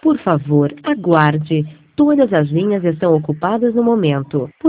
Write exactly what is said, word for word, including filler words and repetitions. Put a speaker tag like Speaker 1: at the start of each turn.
Speaker 1: Por favor, aguarde. Todas as linhas estão ocupadas no momento.